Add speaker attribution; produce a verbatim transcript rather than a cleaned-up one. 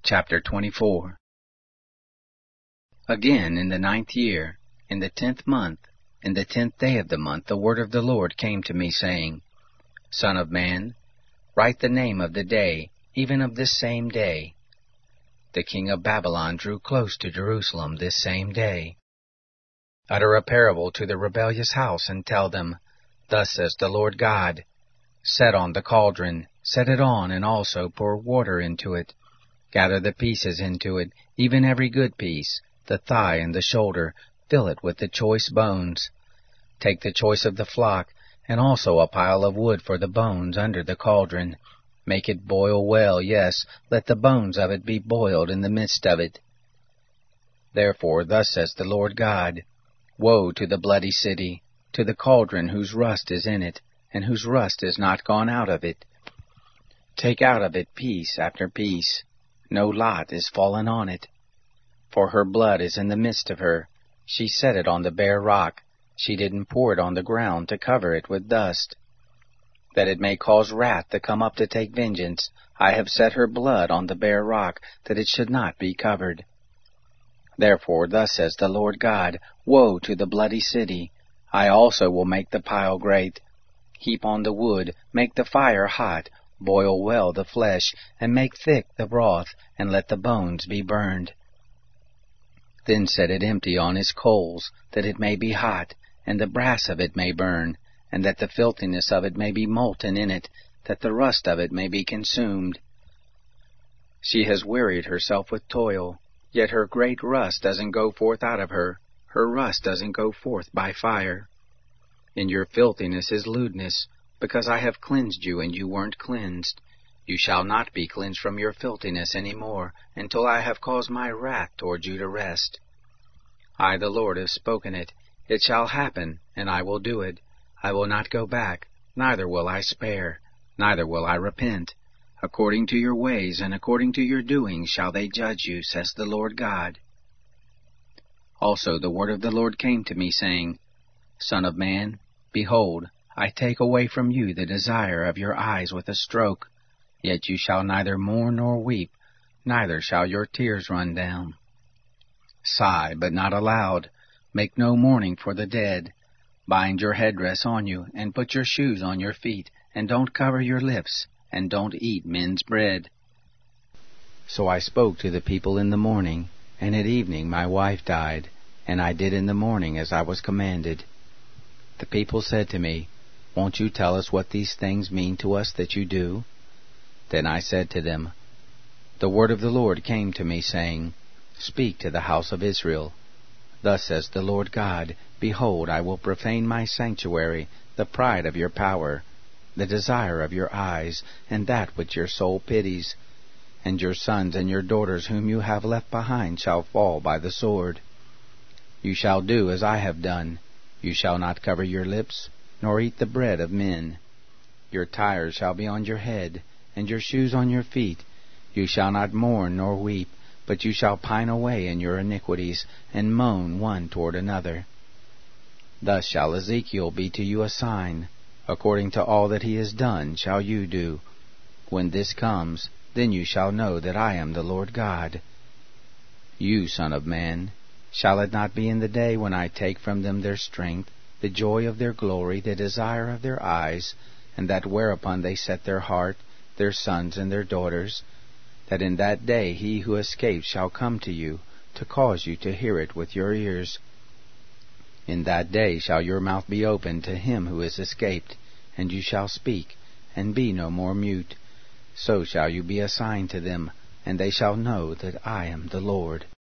Speaker 1: Chapter twenty-four. Again, in the ninth year, in the tenth month, in the tenth day of the month, the word of the Lord came to me, saying, Son of man, write the name of the day, even of this same day. The king of Babylon drew close to Jerusalem this same day. Utter a parable to the rebellious house, and tell them, Thus says the Lord God, Set on the cauldron, set it on, and also pour water into it. Gather the pieces into it, even every good piece, the thigh and the shoulder, fill it with the choice bones. Take the choice of the flock, and also a pile of wood for the bones under the cauldron. Make it boil well, yes, let the bones of it be boiled in the midst of it. Therefore thus says the Lord God, Woe to the bloody city, to the cauldron whose rust is in it, and whose rust is not gone out of it. Take out of it piece after piece. No lot is fallen on it. For her blood is in the midst of her. She set it on the bare rock. She didn't pour it on the ground to cover it with dust. That it may cause wrath to come up to take vengeance, I have set her blood on the bare rock, that it should not be covered. Therefore thus says the Lord God, Woe to the bloody city! I also will make the pile great. Heap on the wood, make the fire hot, boil well the flesh, and make thick the broth, and let the bones be burned. Then set it empty on its coals, that it may be hot, and the brass of it may burn, and that the filthiness of it may be molten in it, that the rust of it may be consumed. She has wearied herself with toil, yet her great rust doesn't go forth out of her. Her rust doesn't go forth by fire. In your filthiness is lewdness, because I have cleansed you, and you weren't cleansed. You shall not be cleansed from your filthiness any more, until I have caused my wrath toward you to rest. I, the Lord, have spoken it. It shall happen, and I will do it. I will not go back, neither will I spare, neither will I repent. According to your ways and according to your doings shall they judge you, says the Lord God. Also the word of the Lord came to me, saying, Son of man, behold, I take away from you the desire of your eyes with a stroke. Yet you shall neither mourn nor weep, neither shall your tears run down. Sigh, but not aloud. Make no mourning for the dead. Bind your headdress on you, and put your shoes on your feet, and don't cover your lips, and don't eat men's bread. So I spoke to the people in the morning, and at evening my wife died, and I did in the morning as I was commanded. The people said to me, Won't you tell us what these things mean to us that you do? Then I said to them, The word of the Lord came to me, saying, Speak to the house of Israel. Thus says the Lord God, Behold, I will profane my sanctuary, the pride of your power, the desire of your eyes, and that which your soul pities. And your sons and your daughters whom you have left behind shall fall by the sword. You shall do as I have done. You shall not cover your lips, nor eat the bread of men. Your tires shall be on your head, and your shoes on your feet. You shall not mourn nor weep, but you shall pine away in your iniquities, and moan one toward another. Thus shall Ezekiel be to you a sign. According to all that he has done shall you do. When this comes, then you shall know that I am the Lord God. You, son of man, shall it not be in the day when I take from them their strength, the joy of their glory, the desire of their eyes, and that whereupon they set their heart, their sons and their daughters, that in that day he who escapes shall come to you, to cause you to hear it with your ears. In that day shall your mouth be opened to him who is escaped, and you shall speak, and be no more mute. So shall you be a sign to them, and they shall know that I am the Lord.